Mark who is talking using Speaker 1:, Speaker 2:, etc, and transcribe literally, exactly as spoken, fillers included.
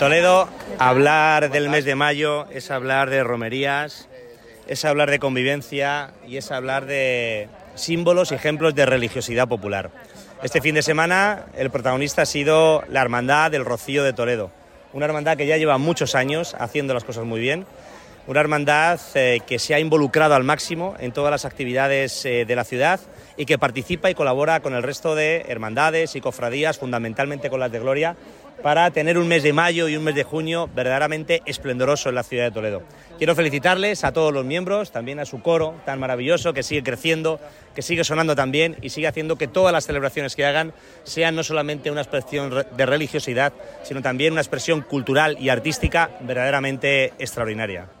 Speaker 1: Toledo, hablar del mes de mayo es hablar de romerías, es hablar de convivencia y es hablar de símbolos y ejemplos de religiosidad popular. Este fin de semana el protagonista ha sido la Hermandad del Rocío de Toledo, una hermandad que ya lleva muchos años haciendo las cosas muy bien, una hermandad eh, que se ha involucrado al máximo en todas las actividades eh, de la ciudad y que participa y colabora con el resto de hermandades y cofradías, fundamentalmente con las de Gloria, para tener un mes de mayo y un mes de junio verdaderamente esplendoroso en la ciudad de Toledo. Quiero felicitarles a todos los miembros, también a su coro tan maravilloso que sigue creciendo, que sigue sonando tan bien y sigue haciendo que todas las celebraciones que hagan sean no solamente una expresión de religiosidad, sino también una expresión cultural y artística verdaderamente extraordinaria.